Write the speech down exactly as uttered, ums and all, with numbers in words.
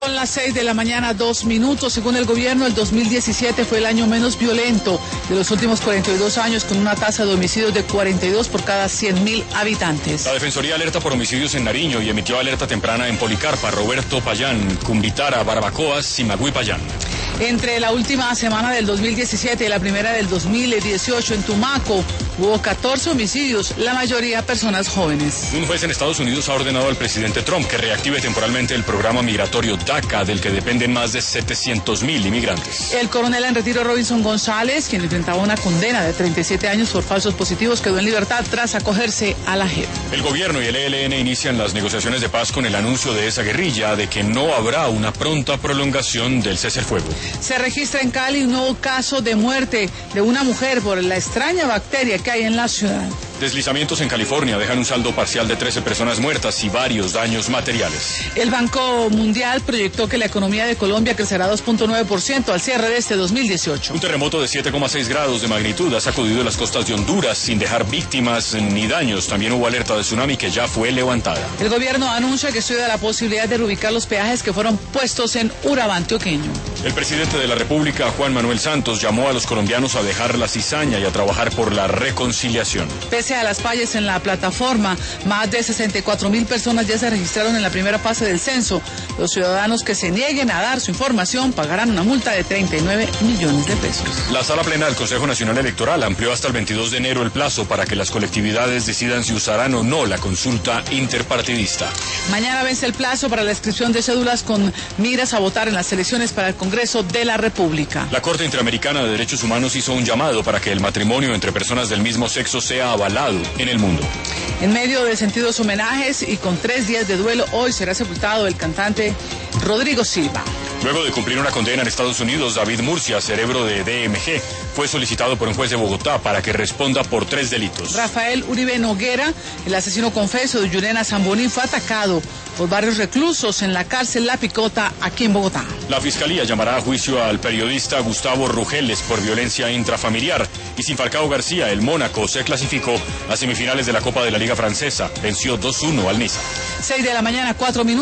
Son las seis de la mañana, dos minutos. Según el gobierno, el dos mil diecisiete fue el año menos violento de los últimos cuarenta y dos años, con una tasa de homicidios de cuarenta y dos por cada cien mil habitantes. La Defensoría alerta por homicidios en Nariño y emitió alerta temprana en Policarpa, Roberto Payán, Cumbitara, Barbacoas, Simagüí, Payán. Entre la última semana del dos mil diecisiete y la primera del dos mil dieciocho en Tumaco hubo catorce homicidios, la mayoría personas jóvenes. Un juez en Estados Unidos ha ordenado al presidente Trump que reactive temporalmente el programa migratorio DACA, del que dependen más de setecientos mil inmigrantes. El coronel en retiro Robinson González, quien enfrentaba una condena de treinta y siete años por falsos positivos, quedó en libertad tras acogerse a la J E P. El gobierno y el E L N inician las negociaciones de paz con el anuncio de esa guerrilla de que no habrá una pronta prolongación del cese al fuego. Se registra en Cali un nuevo caso de muerte de una mujer por la extraña bacteria que hay en la ciudad. Deslizamientos en California dejan un saldo parcial de trece personas muertas y varios daños materiales. El Banco Mundial proyectó que la economía de Colombia crecerá dos punto nueve por ciento al cierre de este dos mil dieciocho. Un terremoto de siete coma seis grados de magnitud ha sacudido las costas de Honduras sin dejar víctimas ni daños. También hubo alerta de tsunami que ya fue levantada. El gobierno anuncia que estudia la posibilidad de reubicar los peajes que fueron puestos en Urabá antioqueño. El presidente de la República, Juan Manuel Santos, llamó a los colombianos a dejar la cizaña y a trabajar por la reconciliación. Pese a las fallas en la plataforma, más de sesenta y cuatro mil personas ya se registraron en la primera fase del censo. Los ciudadanos que se nieguen a dar su información pagarán una multa de treinta y nueve millones de pesos. La Sala Plena del Consejo Nacional Electoral amplió hasta el veintidós de enero el plazo para que las colectividades decidan si usarán o no la consulta interpartidista. Mañana vence el plazo para la inscripción de cédulas con miras a votar en las elecciones para el Congreso de la República. La Corte Interamericana de Derechos Humanos hizo un llamado para que el matrimonio entre personas del mismo sexo sea avalado en el mundo. En medio de sentidos homenajes y con tres días de duelo, hoy será sepultado el cantante Rodrigo Silva. Luego de cumplir una condena en Estados Unidos, David Murcia, cerebro de D M G, fue solicitado por un juez de Bogotá para que responda por tres delitos. Rafael Uribe Noguera, el asesino confeso de Yulena Zambonín, fue atacado por varios reclusos en la cárcel La Picota, aquí en Bogotá. La Fiscalía llamará a juicio al periodista Gustavo Rugeles por violencia intrafamiliar. Y sin Falcao García, el Mónaco se clasificó a semifinales de la Copa de la Liga Francesa. Venció dos uno al Niza. seis de la mañana, cuatro minutos.